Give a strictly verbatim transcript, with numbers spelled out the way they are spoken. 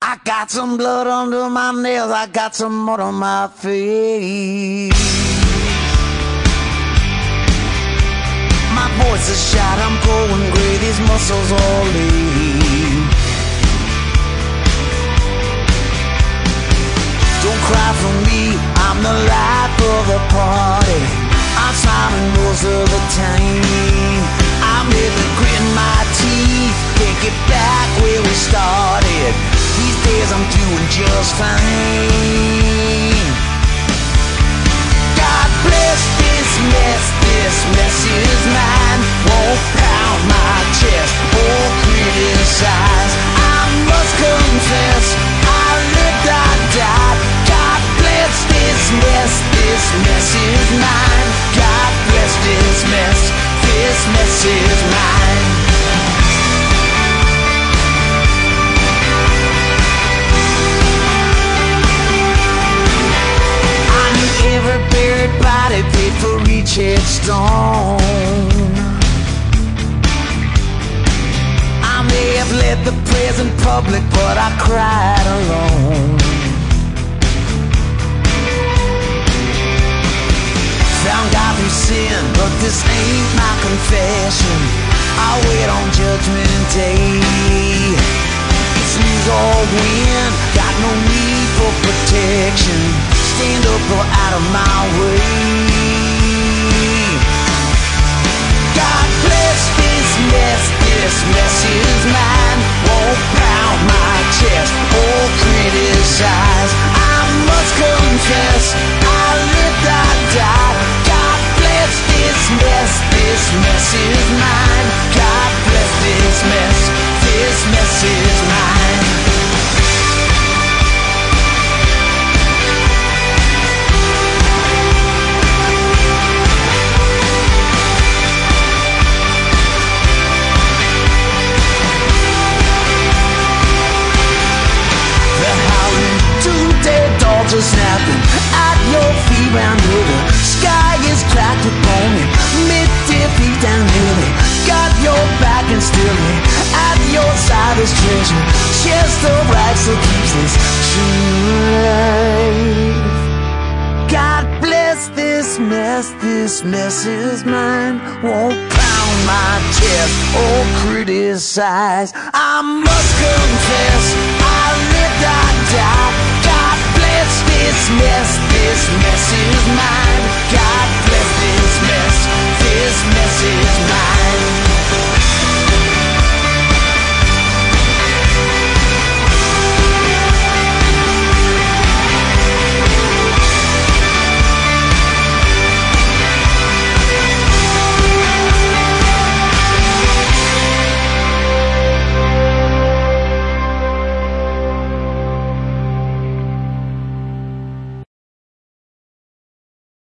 I got some blood under my nails, I got some mud on my face. My voice is shot, I'm going gray, these muscles all ache. Don't cry for me, I'm the life of the party. I'm smiling most of the time. I'm living, gritting my teeth, can't get back where we started. These days I'm doing just fine. God bless this mess, this mess is mine. Won't pound my chest or criticize. I must confess, I lived, I died. God bless this mess, this mess is mine. God bless this mess, this mess is mine. Every buried body paid for each headstone. I may have led the prayers in public, but I cried alone. Found God through sin, but this ain't my confession. I'll wait on Judgment Day. It's lose or win, got no need for protection. Stand up or out of my way. God bless this mess, this mess is mine. Won't pound my chest or criticize. I must confess, I lived, I died. God bless this mess, this mess is mine. God bless this mess, this mess is mine. Dogs are snapping at your feet round here. The sky is cracked upon me, mid-deer feet down nearly. Got your back and still here. At your side is treasure, chest of rags that keeps this truth. God bless this mess, this mess is mine. Won't pound my chest or criticize. I must confess,